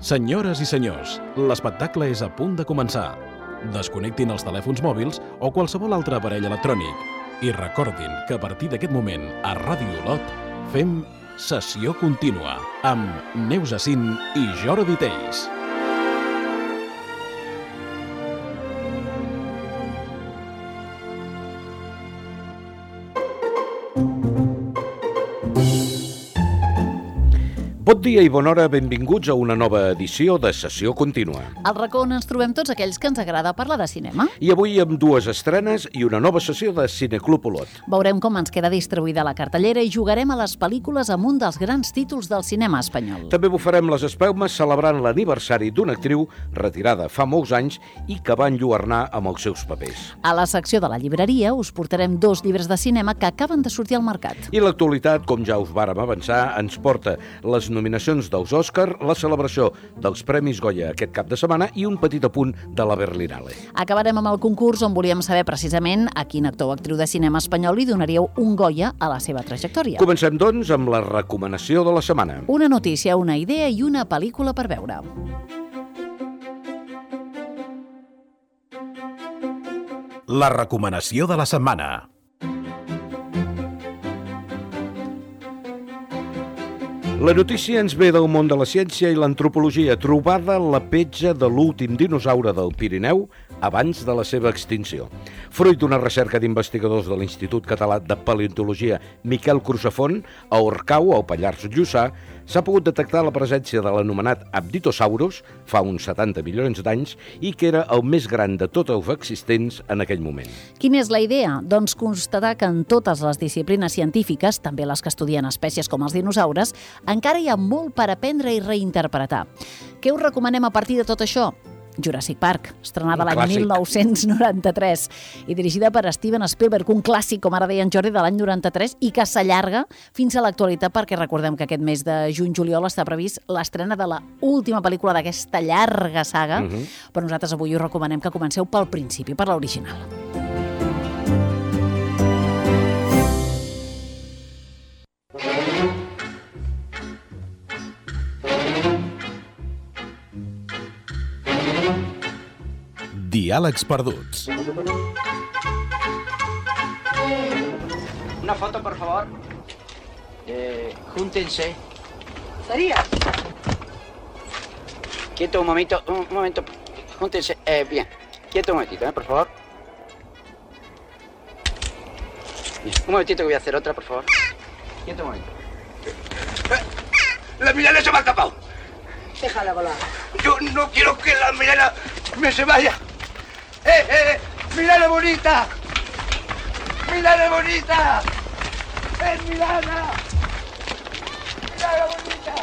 Senyores i senyors, l'espectacle és a punt de començar. Desconnectin els telèfons mòbils o qualsevol altre aparell electrònic i recordin que a partir d'aquest moment a Ràdio Olot fem Sessió Contínua amb Neus Acín i Jordi Tells. Bon dia i bona hora, benvinguts a una nova edició de Sessió Contínua. Al racó on ens trobem tots aquells que ens agrada parlar de cinema. I avui amb dues estrenes i una nova sessió de Cineclub Olot. Veurem com ens queda distribuïda la cartellera i jugarem a les pel·lícules amb un dels grans títols del cinema espanyol. També bufarem les espelmes celebrant l'aniversari d'una actriu retirada fa molts anys i que va enlluernar amb els seus papers. A la secció de la llibreria us portarem 2 llibres de cinema que acaben de sortir al mercat. I l'actualitat, com ja us vàrem avançar, ens porta les nominacions dels Òscar, la celebració dels Premis Goya aquest cap de setmana i un petit apunt de la Berlinale. Acabarem amb el concurs on volíem saber precisament a quin actor o actriu de cinema espanyol li donaríeu un Goya a la seva trajectòria. Comencem, doncs, amb la recomanació de la setmana. Una notícia, una idea i una pel·lícula per veure. La recomanació de la setmana. La notícia ens ve del món de la ciència i l'antropologia, trobada la petja de l'últim dinosaure del Pirineu abans de la seva extinció. Fruit d'una recerca d'investigadors de l'Institut Català de Paleontologia Miquel Crusafont, a Orcau, al Pallars Jussà, s'ha pogut detectar la presència de l'anomenat Apatosaurus fa uns 70 milions d'anys i que era el més gran de tots els existents en aquell moment. Quina és la idea? Doncs constatar que en totes les disciplines científiques, també les que estudien espècies com els dinosaures, encara hi ha molt per aprendre i reinterpretar. Què us recomanem a partir de tot això? Jurassic Park, estrenada l'any 1993 i dirigida per Steven Spielberg, un clàssic, com ara deia en Jordi, de l'any 93 i que s'allarga fins a l'actualitat perquè recordem que aquest mes de juny-juliol està previst l'estrena de l'última pel·lícula d'aquesta llarga saga, però nosaltres avui us recomanem que comenceu pel principi, per l'original. Diàlegs perduts. Una foto, por favor. Júntense. ¿Sería? Quieto un momento. Júntense. Bien. Quieto un momentito, por favor. Bien. Un momentito que voy a hacer otra, por favor. Quieto un momento. ¡La Milena se me ha escapado! Déjala volar. Yo no quiero que la Milena me se vaya. ¡Milana bonita! ¡Milana bonita! Milana! ¡Milana bonita!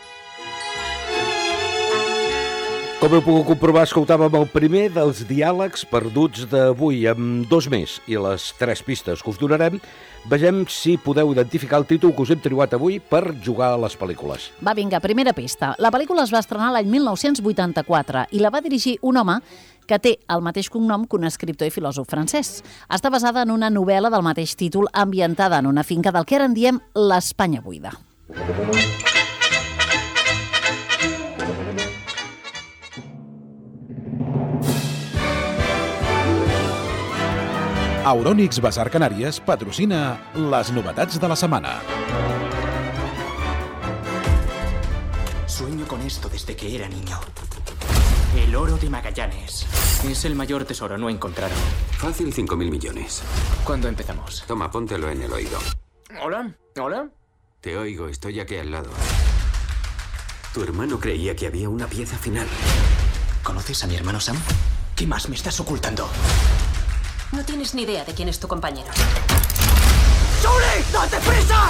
Com heu pogut comprovar, escoltàvem el primer dels diàlegs perduts d'avui, amb 2 més i les 3 pistes que us donarem. Vegem si podeu identificar el títol que us hem triat avui per jugar a les pel·lícules. Va, vinga, primera pista. La pel·lícula es va estrenar l'any 1984 i la va dirigir un home que té el mateix cognom que un escriptor i filòsof francès. Està basada en una novel·la del mateix títol ambientada en una finca del que ara en diem l'Espanya buida. Eurònix Basar Canàries patrocina les novetats de la setmana. Sueño con esto desde que era niño. El oro de Magallanes. Es el mayor tesoro no encontrado. Fácil 5.000 millones. ¿Cuándo empezamos? Toma, póntelo en el oído. ¿Hola? ¿Hola? Te oigo, estoy aquí al lado. Tu hermano creía que había una pieza final. ¿Conoces a mi hermano Sam? ¿Qué más me estás ocultando? No tienes ni idea de quién es tu compañero. ¡Sully! ¡Date prisa!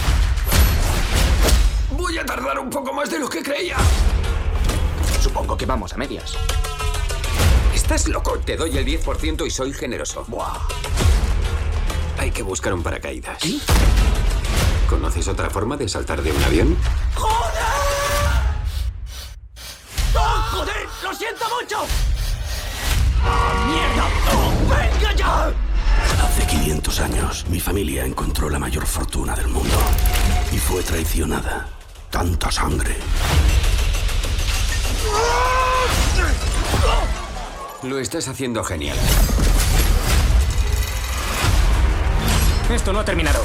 Voy a tardar un poco más de lo que creía. Supongo que vamos a medias. ¿Estás loco? Te doy el 10% y soy generoso. Buah. Hay que buscar un paracaídas. ¿Sí? ¿Conoces otra forma de saltar de un avión? ¡Joder! ¡Oh, joder! ¡Lo siento mucho! ¡Oh, mierda! ¡Oh, venga ya! Hace 500 años, mi familia encontró la mayor fortuna del mundo y fue traicionada. Tanta sangre. Lo estás haciendo genial. Esto no ha terminado.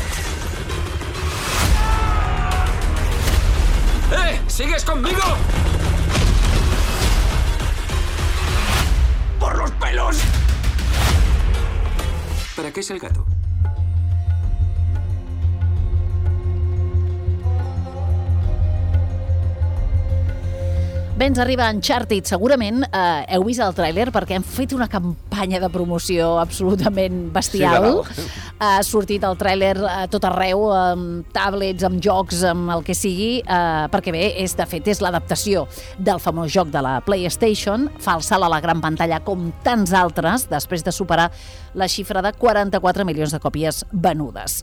¿Sigues conmigo? ¡Por los pelos! ¿Para qué es el gato? Bé, ens arriba Uncharted. Segurament heu vist el tràiler perquè han fet una campanya de promoció absolutament bestial. Sí, ha sortit el tràiler a tot arreu, amb tablets, amb jocs, amb el que sigui, perquè bé, de fet, és l'adaptació del famós joc de la PlayStation. Fa el salt a la gran pantalla com tants altres, després de superar la xifra de 44 milions de còpies venudes.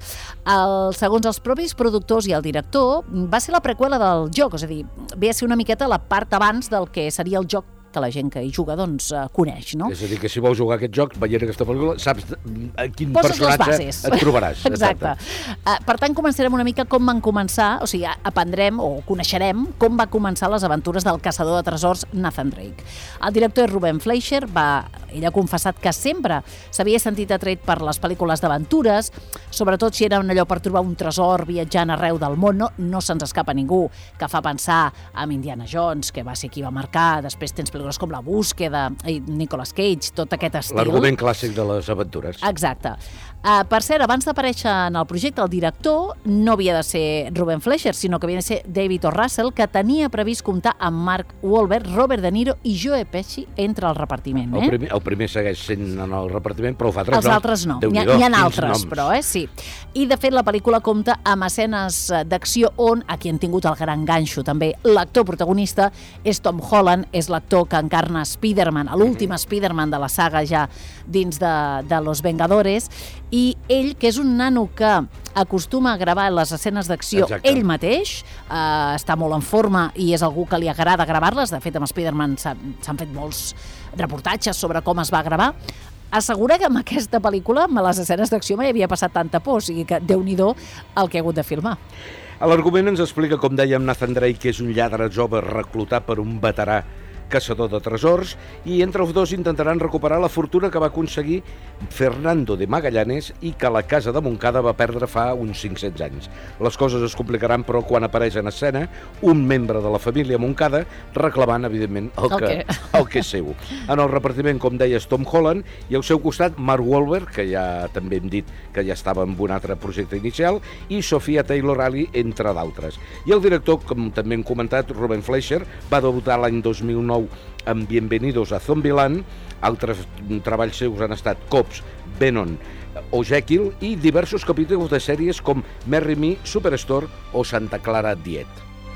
Segons els propis productors i el director, va ser la preqüela del joc, és a dir, ve a ser una miqueta la part abans del que seria el joc que la gent que hi juga doncs coneix, no? És a dir, que si vols jugar aquest joc, veient aquesta pel·lícula, saps a quin poses personatge et trobaràs. Exacte. Per tant, començarem una mica com van començar, o sigui, aprendrem o coneixerem com va començar les aventures del caçador de tresors Nathan Drake. El director és Ruben Fleischer, ell ha confessat que sempre s'havia sentit atret per les pel·lícules d'aventures, sobretot si era allò per trobar un tresor viatjant arreu del món, no se'ns escapa ningú, que fa pensar en Indiana Jones, que va ser qui va marcar, després tens pel·lícules com La búsqueda, Nicolas Cage, tot aquest estil. L'argument clàssic de les aventures. Exacte. Per cert, abans d'aparèixer en el projecte, el director no havia de ser Ruben Fleischer, sinó que havia de ser David O. Russell, que tenia previst comptar amb Mark Wahlberg, Robert De Niro i Joe Pesci entre el repartiment. El primer segueix sent en el repartiment, però els altres no. Els altres no. N'hi ha altres, però, sí. I, de fet, la pel·lícula compta amb escenes d'acció on, aquí han tingut el gran ganxo, també, l'actor protagonista és Tom Holland, és l'actor que encarna Spider-Man, l'últim Spider-Man de la saga ja dins de Los Vengadores, i ell, que és un nano que acostuma a gravar les escenes d'acció ell mateix, està molt en forma i és algú que li agrada gravar-les. De fet, amb Spider-Man s'han fet molts reportatges sobre com es va gravar. Assegura que amb aquesta pel·lícula, amb les escenes d'acció, mai havia passat tanta por, o sigui que Déu-n'hi-do el que ha hagut de filmar. L'argument ens explica, com dèiem, Nathan Drake, que és un lladre jove reclutat per un veterà caçador de tresors, i entre els dos intentaran recuperar la fortuna que va aconseguir Fernando de Magallanes i que la casa de Montcada va perdre fa uns 500 anys. Les coses es complicaran, però, quan apareix en escena un membre de la família Montcada reclamant, evidentment, el que és seu. En el repartiment, com deies, Tom Holland, i al seu costat Mark Wahlberg, que ja també hem dit que ja estava en un altre projecte inicial, i Sophia Taylor-Ali, entre d'altres. I el director, com també hem comentat, Ruben Fleischer, va debutar l'any 2009 amb Bienvenidos a Zombieland. Altres treballs seus han estat Cops, Venom o Jekyll, i diversos capítols de sèries com Marry Me, Superstore o Santa Clara Diet.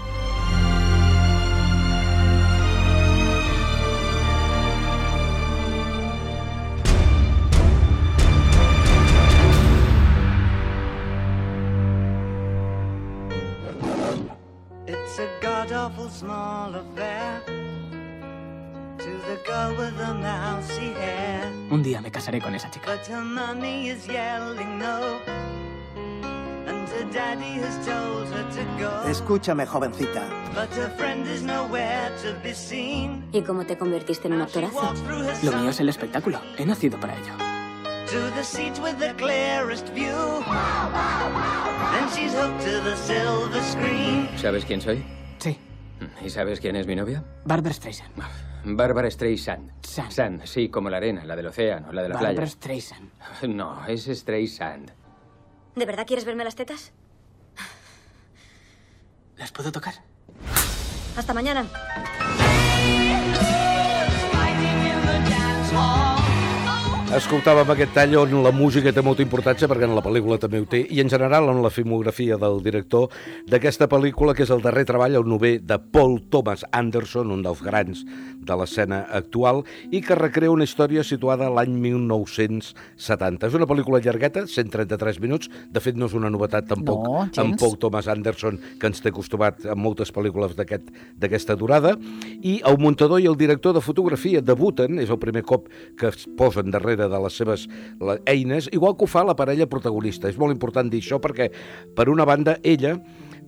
It's a god-awful small affair to the girl with the mousy hair. Un día me casaré con esa chica. But her mommy is yelling no, and her daddy has told her to go. Escúchame, jovencita. But her friend is nowhere to be seen. ¿Y cómo te convertiste en un actorazo? Lo mío es el espectáculo. He nacido para ello. To the seat with the clearest view. And she's hooked to the silver screen. ¿Sabes quién soy? Sí. ¿Y sabes quién es mi novia? Barbra Streisand. Barbra Streisand. Sand, sí, como la arena, la del océano, la de la playa. Barbra Streisand. No, es Streisand. ¿De verdad quieres verme las tetas? ¿Las puedo tocar? Hasta mañana. Escoltàvem aquest tall on la música té molta importància, perquè en la pel·lícula també ho té, i en general en la filmografia del director d'aquesta pel·lícula, que és el darrer treball, el novè, de Paul Thomas Anderson, un dels grans de l'escena actual, i que recrea una història situada a l'any 1970. És una pel·lícula llargueta, 133 minuts, de fet no és una novetat tampoc amb Paul Thomas Anderson, que ens té acostumat a moltes pel·lícules d'aquesta durada, i el muntador i el director de fotografia debuten, és el primer cop que es posen darrere de les seves eines, igual que ho fa la parella protagonista. És molt important dir això perquè, per una banda, ella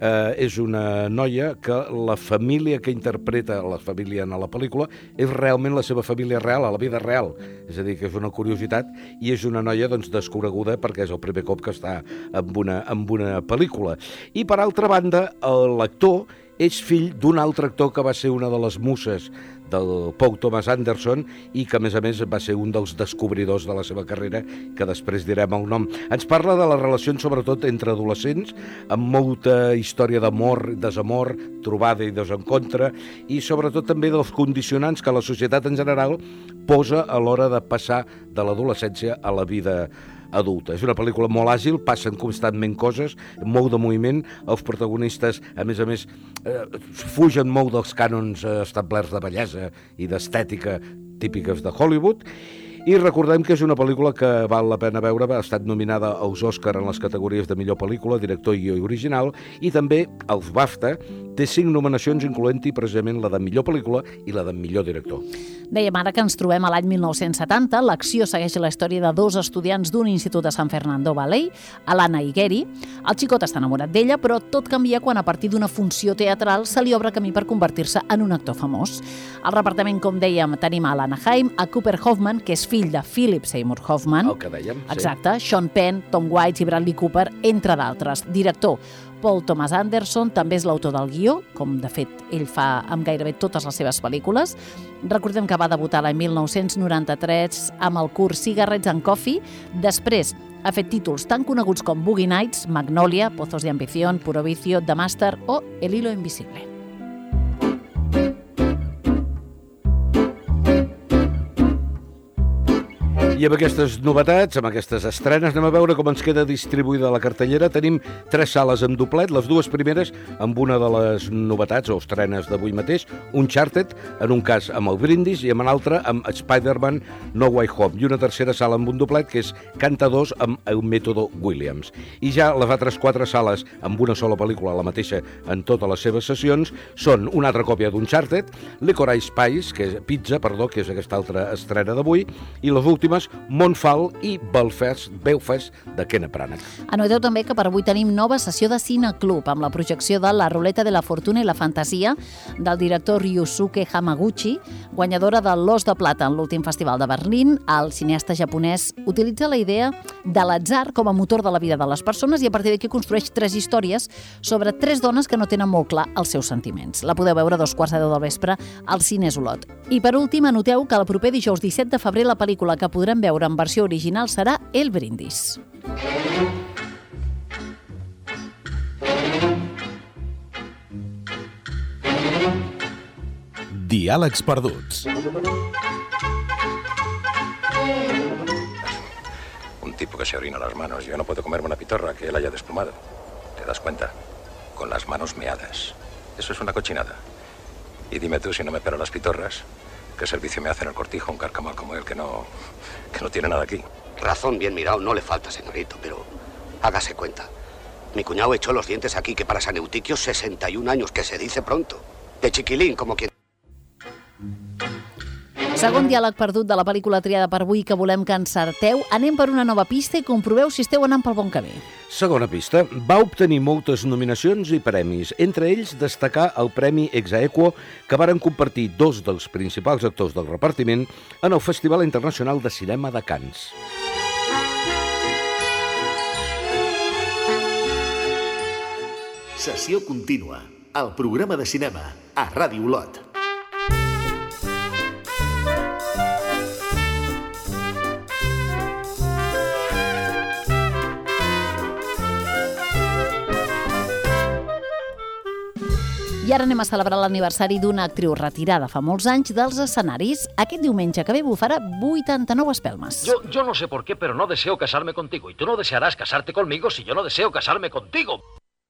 és una noia que la família que interpreta la família en la pel·lícula és realment la seva família real, a la vida real. És a dir, que és una curiositat i és una noia desconeguda perquè és el primer cop que està en una pel·lícula. I per altra banda, l'actor és fill d'un altre actor que va ser una de les muses del Paul Thomas Anderson i que, a més, va ser un dels descobridors de la seva carrera, que després direm el nom. Ens parla de les relacions, sobretot, entre adolescents, amb molta història d'amor, desamor, trobada i desencontre, i sobretot també dels condicionants que la societat en general posa a l'hora de passar de l'adolescència a la vida adulta. És una pel·lícula molt àgil, passen constantment coses, molt de moviment, els protagonistes, a més, fugen molt dels cànons establerts de bellesa i d'estètica típiques de Hollywood, i recordem que és una pel·lícula que val la pena veure, ha estat nominada als Òscar en les categories de millor pel·lícula, director i guió original, i també als BAFTA té 5 nominacions, incloent-hi precisament la de millor pel·lícula i la de millor director. Dèiem ara que ens trobem a l'any 1970. L'acció segueix la història de 2 estudiants d'un institut de San Fernando Valley, Alana i Gary. El xicot està enamorat d'ella, però tot canvia quan a partir d'una funció teatral se li obre camí per convertir-se en un actor famós. Al repartament, com dèiem, tenim a Alana Haim, a Cooper Hoffman, que és fill de Philip Seymour Hoffman. El que dèiem, sí. Exacte, Sean Penn, Tom Waits i Bradley Cooper, entre d'altres. Director, Paul Thomas Anderson, també és l'autor del guió, com de fet ell fa amb gairebé totes les seves pel·lícules. Recordem que va debutar l'any 1993 amb el curt Cigarettes and Coffee. Després ha fet títols tan coneguts com Boogie Nights, Magnolia, Pozos de Ambición, Puro Vicio, The Master o El Hilo Invisible. I amb aquestes novetats, amb aquestes estrenes, anem a veure com ens queda distribuïda la cartellera. Tenim 3 sales en doblet, les 2 primeres amb una de les novetats o estrenes d'avui mateix, Uncharted, en un cas amb el Brindis i en l'altre amb Spider-Man No Way Home, i una tercera sala amb un doblet que és Canta 2 amb el Mètode Williams. I ja les altres 4 sales amb una sola pel·lícula, la mateixa en totes les seves sessions, són una altra còpia d'Uncharted, Licorice Pizza, que és aquesta altra estrena d'avui, i les últimes Montfall i Belfast de Kenneth Branagh. Anoteu també que per avui tenim nova sessió de Cine Club amb la projecció de La Ruleta de la Fortuna i la Fantasia del director Ryusuke Hamaguchi, guanyadora de l'Os de Plata en l'últim festival de Berlín. El cineasta japonès utilitza la idea de l'atzar com a motor de la vida de les persones i a partir d'aquí construeix 3 històries sobre 3 dones que no tenen molt clar els seus sentiments. La podeu veure a 2:15 del vespre al Cines Olot. I per últim, anoteu que el proper dijous 17 de febrer la pel·lícula que podrem veure en versió original serà El Brindis. Diàlegs perduts. Un tipo que se orina las manos. Yo no puedo comerme una pitorra que él haya desplumado. ¿Te das cuenta? Con las manos meadas. Eso es una cochinada. Y dime tú, si no me pelo las pitorras, ¿qué servicio me hace en el cortijo un carcamal como él que no tiene nada aquí? Razón bien mirado, no le falta, señorito, pero hágase cuenta. Mi cuñado echó los dientes aquí, que para San Eutiquio 61 años, que se dice pronto. De chiquilín, como quien... Segon diàleg perdut de la pel·lícula triada per avui que volem que encerteu. Anem per una nova pista i comproveu si esteu anant pel bon camí. Segona pista. Va obtenir moltes nominacions i premis. Entre ells, destacar el Premi Ex Aequo, que varen compartir 2 dels principals actors del repartiment en el Festival Internacional de Cinema de Cannes. Sessió contínua. El programa de cinema a Ràdio Olot. I ara anem a celebrar l'aniversari d'una actriu retirada fa molts anys dels escenaris. Aquest diumenge que ve bufarà 89 espelmes. Yo no sé por qué, pero no deseo casarme contigo. Y tú no desearás casarte conmigo si yo no deseo casarme contigo.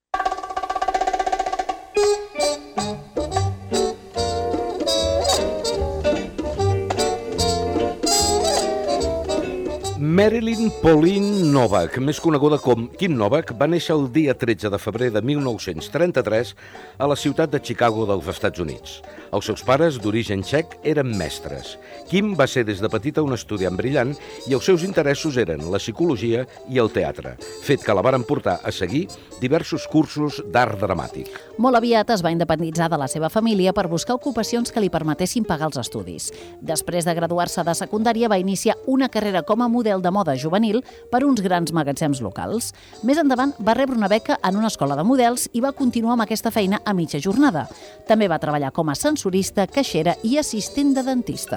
Marilyn Pauline Novak, més coneguda com Kim Novak, va néixer el dia 13 de febrer de 1933 a la ciutat de Chicago dels Estats Units. Els seus pares, d'origen txec, eren mestres. Kim va ser des de petita un estudiant brillant i els seus interessos eren la psicologia i el teatre, fet que la varen portar a seguir diversos cursos d'art dramàtic. Molt aviat es va independitzar de la seva família per buscar ocupacions que li permetessin pagar els estudis. Després de graduar-se de secundària va iniciar una carrera com a model de moda juvenil per uns grans magatzems locals. Més endavant va rebre una beca en una escola de models i va continuar amb aquesta feina a mitja jornada. També va treballar com a sensorista, caixera i assistent de dentista.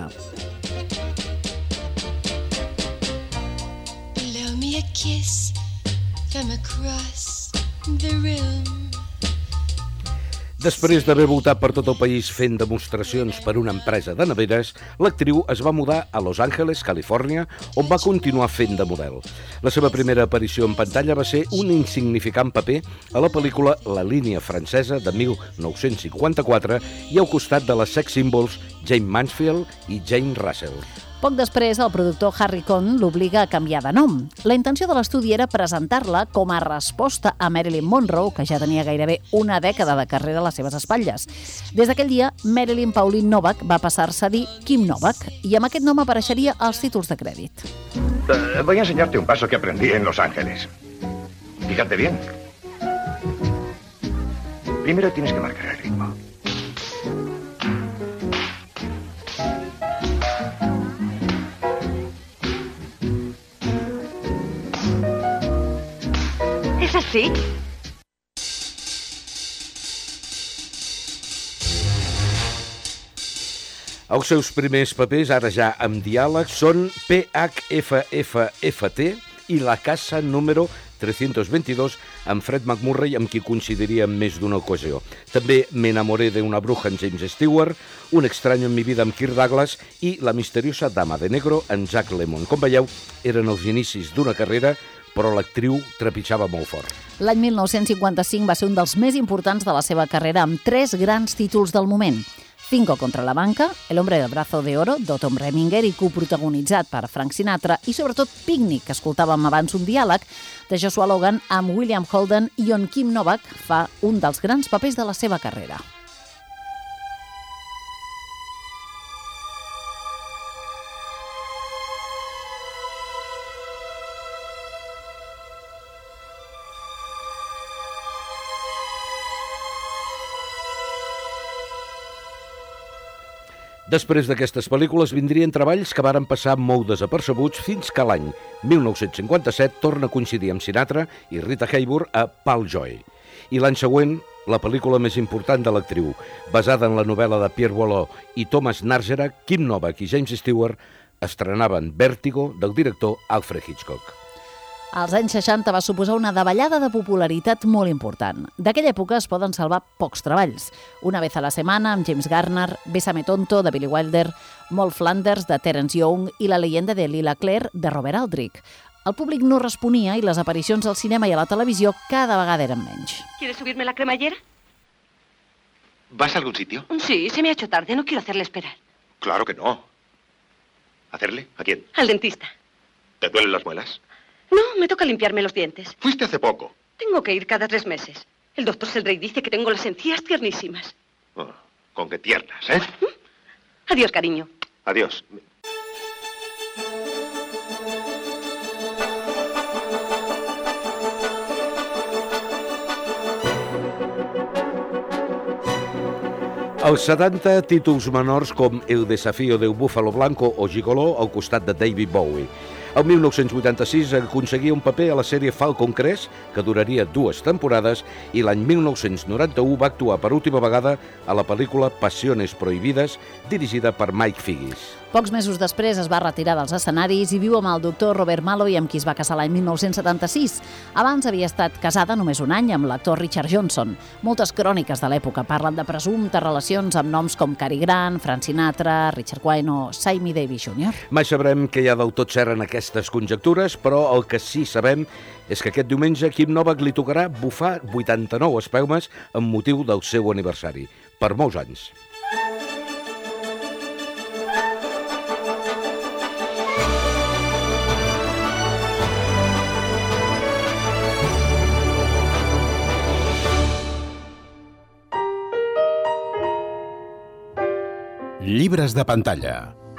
Blow me a kiss from across the room. Després d'haver voltat per tot el país fent demostracions per una empresa de neveres, l'actriu es va mudar a Los Angeles, Califòrnia, on va continuar fent de model. La seva primera aparició en pantalla va ser un insignificant paper a la pel·lícula La línia francesa de 1954 i al costat de les sex symbols Jane Mansfield i Jane Russell. Poc després, el productor Harry Cohn l'obliga a canviar de nom. La intenció de l'estudi era presentar-la com a resposta a Marilyn Monroe, que ja tenia gairebé una dècada de carrera a les seves espatlles. Des d'aquell dia, Marilyn Pauline Novak va passar-se a dir Kim Novak, i amb aquest nom apareixeria als títols de crèdit. Voy a enseñarte un paso que aprendí en Los Ángeles. Fíjate bien. Primero tienes que marcar el ritmo. ¿Es así? Els seus primers papers, ara ja amb diàleg, són PHFFFT i La casa número 322 amb Fred McMurray, amb qui coincidiria en més d'una ocasió. També Me enamoré de una bruja amb James Stewart, Un extraño en mi vida amb Kirk Douglas i La misteriosa dama de negro amb Jack Lemmon. Com veieu, eren els inicis d'una carrera, però l'actriu trepitjava molt fort. L'any 1955 va ser un dels més importants de la seva carrera, amb 3 grans títols del moment. 5 contra la banca, El hombre del brazo de oro, d'Otto Preminger i coprotagonitzat per Frank Sinatra, i sobretot Picnic, que escoltàvem abans un diàleg de Joshua Logan amb William Holden i on Kim Novak fa un dels grans papers de la seva carrera. Després d'aquestes pel·lícules vindrien treballs que varen passar molt desapercebuts fins que l'any 1957 torna a coincidir amb Sinatra i Rita Hayworth a Pal Joy. I l'any següent, la pel·lícula més important de l'actriu, basada en la novel·la de Pierre Boileau i Thomas Nargera, Kim Novak i James Stewart estrenaven Vértigo del director Alfred Hitchcock. Als anys 60 va suposar una davallada de popularitat molt important. D'aquella època es poden salvar pocs treballs. Una vez a la setmana, amb James Garner, Bésame tonto, de Billy Wilder, Moll Flanders, de Terence Young i La leyenda de Lila Claire, de Robert Aldrich. El públic no responia i les aparicions al cinema i a la televisió cada vegada eren menys. ¿Quieres subirme la cremallera? ¿Vas a algún sitio? Sí, se me ha hecho tarde. No quiero hacerle esperar. Claro que no. ¿Hacerle? ¿A quién? Al dentista. ¿Te duelen las muelas? No, me toca limpiarme los dientes. Fuiste hace poco. Tengo que ir cada 3 meses. El doctor Seldrake dice que tengo las encías tiernísimas. Oh, con qué tiernas, ¿eh? Adiós, cariño. Adiós. Els 70 títols menors com El desafío del búfalo blanco o Gigoló al costat de David Bowie. El 1986 aconseguia un paper a la sèrie Falcon Crest, que duraria 2 temporades, i l'any 1991 va actuar per última vegada a la pel·lícula Pasiones prohibides, dirigida per Mike Figgis. Pocs mesos després es va retirar dels escenaris i viu amb el doctor Robert Malloy, amb qui es va casar l'any 1976. Abans havia estat casada només un any amb l'actor Richard Johnson. Moltes cròniques de l'època parlen de presumptes relacions amb noms com Cary Grant, Frank Sinatra, Richard Quine o Sammy Davis Jr. Mai sabrem què hi ha del tot cert en aquestes conjectures, però el que sí sabem és que aquest diumenge Kim Novak li tocarà bufar 89 espelmes amb motiu del seu aniversari. Per molts anys. Llibres de pantalla.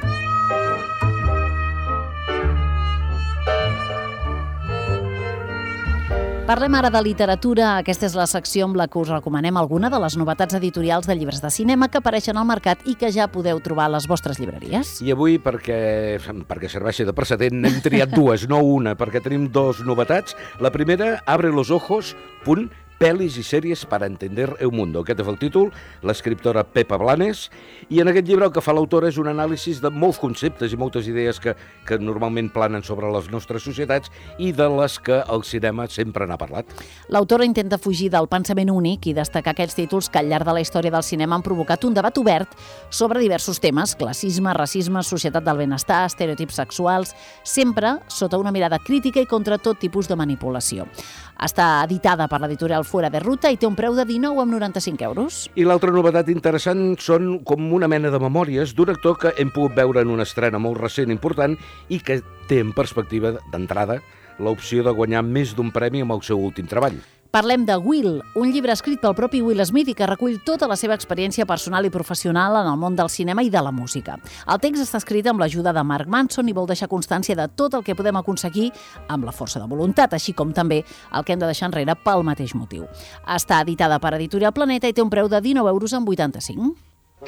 Parlem ara de literatura. Aquesta és la secció amb la que us recomanem alguna de les novetats editorials de llibres de cinema que apareixen al mercat i que ja podeu trobar a les vostres llibreries. I avui, perquè serveixi de precedent, n'hem triat dues, no una, perquè tenim dos novetats. La primera, Abre los ojos, Pelis i sèries para entender el mundo. Aquest és el títol, l'escriptora Pepa Blanes, i en aquest llibre el que fa l'autora és un anàlisi de molts conceptes i moltes idees que normalment planen sobre les nostres societats i de les que el cinema sempre n'ha parlat. L'autora intenta fugir del pensament únic i destacar aquells títols que al llarg de la història del cinema han provocat un debat obert sobre diversos temes, classisme, racisme, societat del benestar, estereotips sexuals, sempre sota una mirada crítica i contra tot tipus de manipulació. Està editada per l'editorial Fuera de Ruta i té un preu de 19,95 euros. I l'altra novetat interessant són com una mena de memòries d'un actor que hem pogut veure en una estrena molt recent important i que té en perspectiva d'entrada l'opció de guanyar més d'un premi amb el seu últim treball. Parlem de Will, un llibre escrit pel propi Will Smith i que recull tota la seva experiència personal i professional en el món del cinema i de la música. El text està escrit amb l'ajuda de Mark Manson i vol deixar constància de tot el que podem aconseguir amb la força de voluntat, així com també el que hem de deixar enrere pel mateix motiu. Està editada per Editorial Planeta i té un preu de 19,85 €.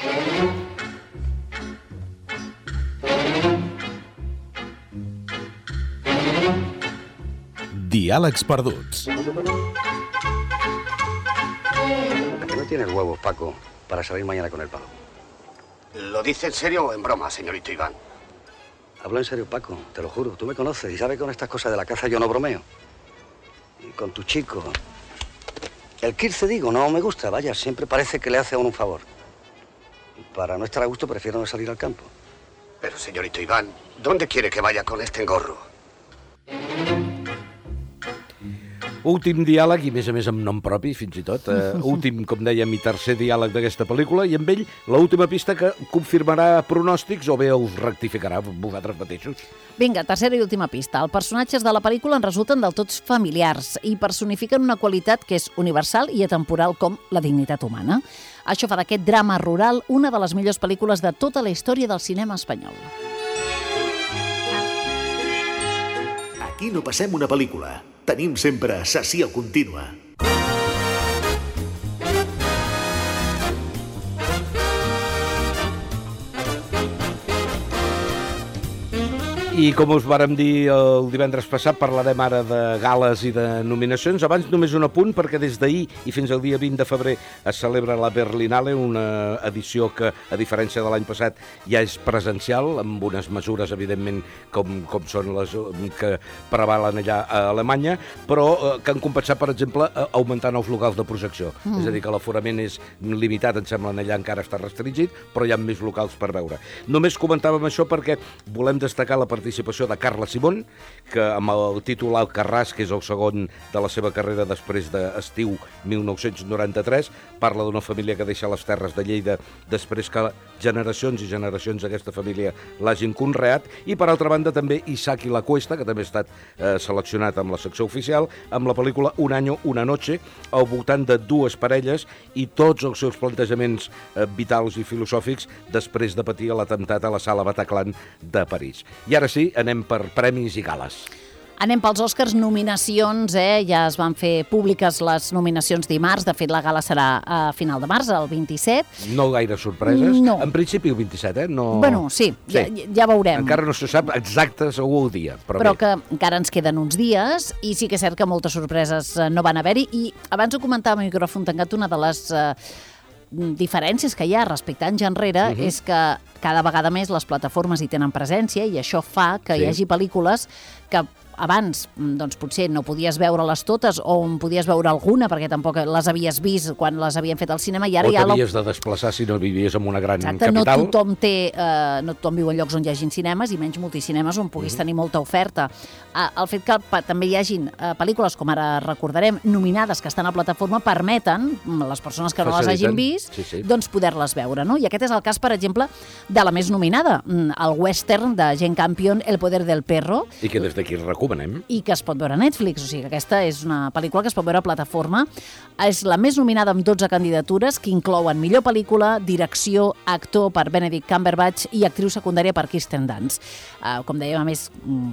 Diàlegs perduts. ¿Por qué no tienes huevos, Paco, para salir mañana con el palo? ¿Lo dice en serio o en broma, señorito Iván? Hablo en serio, Paco, te lo juro. Tú me conoces y sabes que con estas cosas de la caza yo no bromeo. Y con tu chico. El Kirce, digo, no me gusta, vaya, siempre parece que le hace a uno un favor. Para no estar a gusto prefiero no salir al campo. Pero, señorito Iván, ¿dónde quiere que vaya con este engorro? Últim diàleg, i a més amb nom propi, fins i tot. Últim, com dèiem, i tercer diàleg d'aquesta pel·lícula, i amb ell l'última pista que confirmarà pronòstics o bé els rectificarà vosaltres mateixos. Vinga, tercera i última pista. Els personatges de la pel·lícula en resulten del tots familiars i personifiquen una qualitat que és universal i atemporal com la dignitat humana. Això fa d'aquest drama rural una de les millors pel·lícules de tota la història del cinema espanyol. Aquí no passem una pel·lícula. Tenim sempre sessió contínua. I com us vàrem dir el divendres passat, parlarem ara de gales i de nominacions. Abans només un apunt, perquè des d'ahir i fins al dia 20 de febrer es celebra la Berlinale, una edició que, a diferència de l'any passat, ja és presencial, amb unes mesures, evidentment, com són les que prevalen allà a Alemanya, però que han compensat, per exemple, augmentant els locals de projecció. És a dir, que l'aforament és limitat, em sembla, allà encara està restringit, però hi ha més locals per veure. Només comentàvem això perquè volem destacar la participació de Carla Simón, que amb el títol Alcarràs, que és el segon de la seva carrera després d'estiu 1993, parla d'una família que deixa les terres de Lleida després que generacions i generacions d'aquesta família l'hagin conreat, i per altra banda també Isaac i la Cuesta, que també ha estat seleccionat amb la secció oficial, amb la pel·lícula Un año, una noche, al voltant de dues parelles i tots els seus plantejaments vitals i filosòfics després de patir l'atemptat a la Sala Bataclan de París. I ara sí, anem per premis i gales. Anem pels Oscars, nominacions, ja es van fer públiques les nominacions dimarts, de fet la gala serà a final de març, el 27. No gaire sorpreses? No. En principi el 27, No... Bueno, sí. Ja veurem. Encara no se sap exacte segur el dia, però que encara ens queden uns dies, i sí que és cert que moltes sorpreses no van haver-hi, i abans ho comentava a micròfon tancat, una de les diferències que hi ha respecte a anys enrere és que cada vegada més les plataformes hi tenen presència i això fa que hi hagi pel·lícules que abans doncs, potser no podies veure-les totes o en podies veure alguna perquè tampoc les havies vist quan les havien fet al cinema i ara o t'havies de desplaçar si no vivies en una gran capital. No tothom viu en llocs on hi hagin cinemes i menys multicinemes on puguis tenir molta oferta. El fet que també hi hagin pel·lícules, com ara recordarem, nominades que estan a plataforma, permeten les persones que no les hagin vist doncs poder-les veure. No? I aquest és el cas, per exemple, de la més nominada, el western de Jane Campion, El poder del perro. I que des d'aquí recomano. recomanem. I que es pot veure a Netflix, o sigui que aquesta és una pel·lícula que es pot veure a plataforma. És la més nominada amb 12 candidatures, que inclouen millor pel·lícula, direcció, actor per Benedict Cumberbatch i actriu secundària per Kirsten Dunst. Com dèiem, a més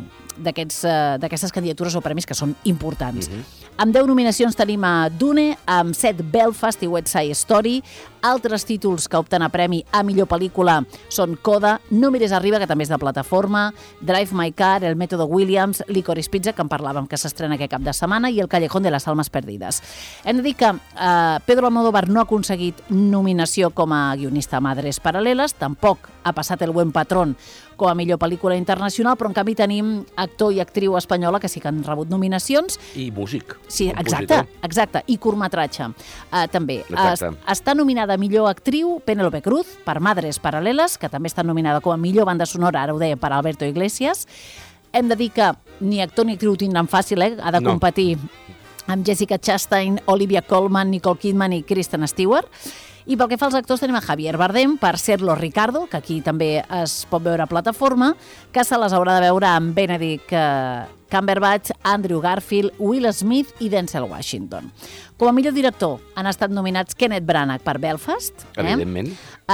d'aquestes candidatures o premis que són importants. Amb 10 nominacions tenim a Dune, amb 7 Belfast i West Side Story. Altres títols que opten a premi a millor pel·lícula són Coda, No mires arriba, que també és de plataforma, Drive My Car, El Método Williams, Licorice Pizza, que en parlàvem que s'estrena aquest cap de setmana, i El Callejón de las Almas Perdidas. Hem de dir que Pedro Almodóvar no ha aconseguit nominació com a guionista a Madres Paral·leles, tampoc ha passat El Buen Patrón com a millor pel·lícula internacional, però en canvi tenim actor i actriu espanyola que sí que han rebut nominacions. I músic. Sí, exacte. I curtmetratge. També. Està nominada a millor actriu Penélope Cruz per Madres Paral·leles, que també està nominada com a millor banda sonora, ara ho deia, per Alberto Iglesias. Hem de dir que ni actor ni actriu tindran fàcil, ha de competir amb Jessica Chastain, Olivia Colman, Nicole Kidman i Kristen Stewart. I pel que fa als actors tenim a Javier Bardem per Serlo Ricardo, que aquí també es pot veure a plataforma, que se les haurà de veure amb Benedict Cumberbatch, Andrew Garfield, Will Smith i Denzel Washington. Com a millor director han estat nominats Kenneth Branagh per Belfast, evidentment,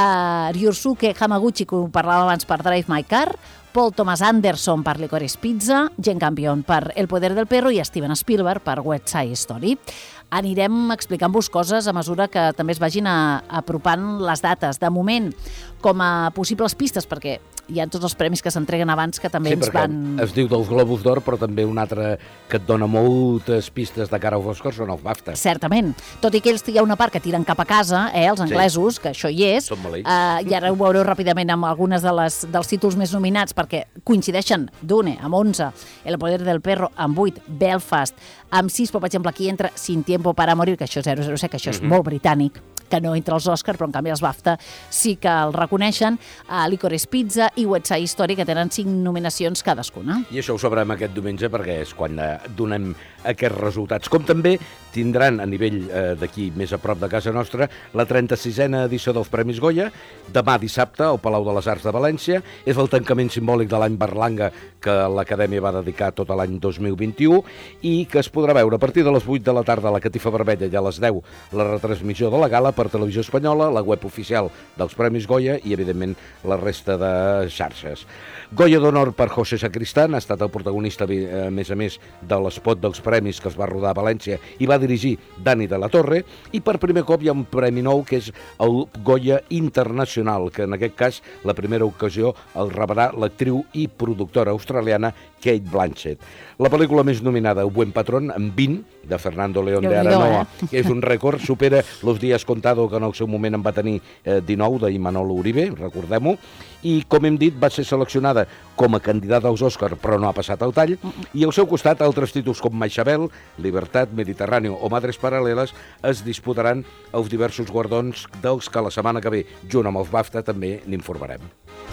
Ryusuke Hamaguchi, que ho parlàvem abans, per Drive My Car, Paul Thomas Anderson per Licorice Pizza, Jane Campion per El Poder del Perro i Steven Spielberg per West Side Story. Anirem explicant-vos coses a mesura que també es vagin apropant les dates. De moment, com a possibles pistes, perquè hi ha tots els premis que s'entreguen abans que també ens van... Es diu dels Globus d'Or, però també un altre que et dona moltes pistes de cara als Oscars són els BAFTA. Certament. Tot i que ells hi ha una part que tiren cap a casa, els anglesos, que això hi és, i ara ho veureu ràpidament amb algunes dels títols més nominats, perquè coincideixen Dune amb 11, El Poder del Perro amb 8, Belfast amb 6, però per exemple aquí entra Sin Tiempo para Morir, que això és 007, que això és molt britànic, que no entra als Oscars, però en canvi els BAFTA sí que el reconeixen, Licorice Pizza i West Side Story, que tenen 5 nominacions cadascuna. I això ho sabrem aquest diumenge, perquè és quan donem aquests resultats. Com també tindran a nivell d'aquí, més a prop de casa nostra, la 36a edició dels Premis Goya, demà dissabte al Palau de les Arts de València. És el tancament simbòlic de l'any Berlanga que l'Acadèmia va dedicar tot l'any 2021 i que es podrà veure a partir de les 8 de la tarda a la Catifa Vermella i a les 10 la retransmissió de la gala per Televisió Espanyola, la web oficial dels Premis Goya i, evidentment, la resta de xarxes. Goya d'honor per José Sacristán, ha estat el protagonista, a més, de l'espot dels premis que es va rodar a València i va dirigir Dani de la Torre, i per primer cop hi ha un premi nou que és el Goya Internacional, que en aquest cas la primera ocasió el rebrà l'actriu i productora australiana Kate Blanchett. La pel·lícula més nominada, El Buen Patrón, amb 20, de Fernando León de Aranoa, que és un rècord, supera Los Días Contado, que en el seu moment en va tenir 19, d'Imanol Uribe, recordem-ho, i, com hem dit, va ser seleccionada com a candidata als Oscars, però no ha passat el tall, i al seu costat altres títols com Maixabel, Libertad, Mediterráneo o Madres Paral·leles es disputaran els diversos guardons dels que la setmana que ve, junt amb els BAFTA, també n'informarem.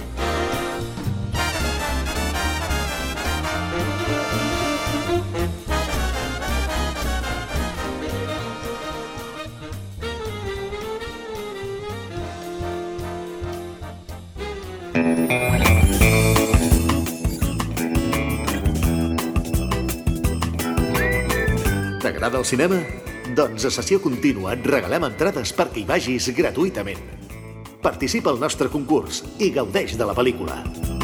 T'agrada el cinema? Doncs a Sessió Contínua et regalem entrades perquè hi vagis gratuïtament. Participa al nostre concurs i gaudeix de la pel·lícula.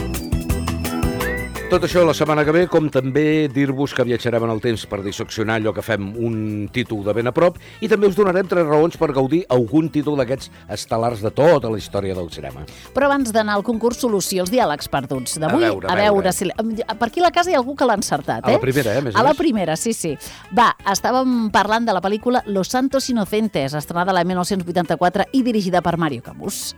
Tot això la setmana que ve, com també dir-vos que viatjarem en el temps per disseccionar allò que fem un títol de ben a prop, i també us donarem 3 raons per gaudir algun títol d'aquests estel·lars de tota la història del cinema. Però abans d'anar al concurs, solució, els diàlegs perduts d'avui. A veure si... Per aquí a la casa hi ha algú que l'ha encertat, A la primera, més o A la més. primera, sí. Va, estàvem parlant de la pel·lícula Los Santos Inocentes, estrenada l'any 1984 i dirigida per Mario Camus.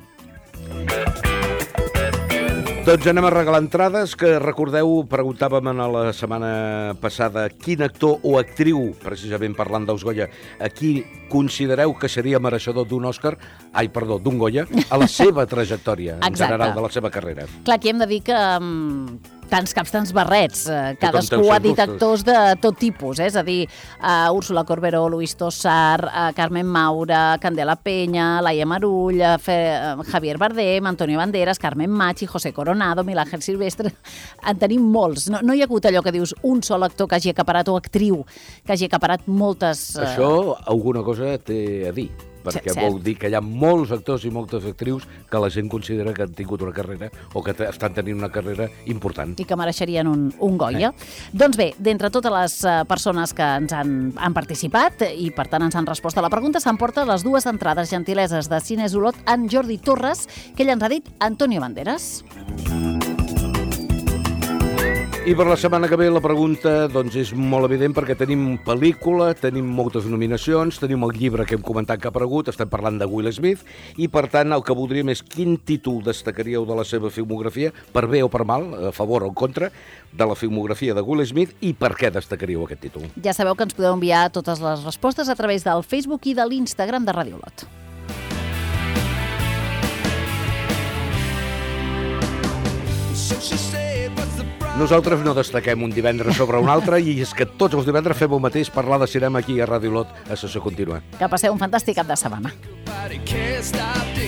Doncs anem a regalar entrades, que recordeu, preguntàvem en la setmana passada quin actor o actriu, precisament parlant dels Goya, a qui considereu que seria mereixedor d'un Òscar, d'un Goya, a la seva trajectòria en general de la seva carrera. Clar, aquí hem de dir que Tants caps, tants barrets. Cadascú ha dit actors de tot tipus, és a dir, Úrsula Corberó, Luis Tosar, Carmen Maura, Candela Peña, Laia Marull, Javier Bardem, Antonio Banderas, Carmen Machi, José Coronado, Miguel Ángel Silvestre. En tenim molts. No hi ha hagut allò que dius un sol actor que hagi acaparat o actriu que hagi acaparat moltes... Això alguna cosa té a dir, perquè vol dir que hi ha molts actors i moltes actrius que la gent considera que han tingut una carrera o que estan tenint una carrera important. I que mereixerien un Goya. Doncs bé, d'entre totes les persones que ens han participat i per tant ens han respost a la pregunta, s'emporta les 2 entrades gentileses de Cines Olot en Jordi Torres, que ell ens ha dit Antonio Banderas. I per la setmana que ve la pregunta doncs, és molt evident perquè tenim pel·lícula, tenim moltes nominacions, tenim el llibre que hem comentat que ha aparegut, estem parlant de Will Smith, i per tant el que voldríem és quin títol destacaríeu de la seva filmografia, per bé o per mal, a favor o en contra, de la filmografia de Will Smith i per què destacaríeu aquest títol. Ja sabeu que ens podeu enviar totes les respostes a través del Facebook i de l'Instagram de Ràdio Olot. Nosaltres no destaquem un divendres sobre un altre i és que tots els divendres fem el mateix, parlar de cinema aquí a Ràdio Olot a Sessió Contínua. Que passeu un fantàstic cap de setmana.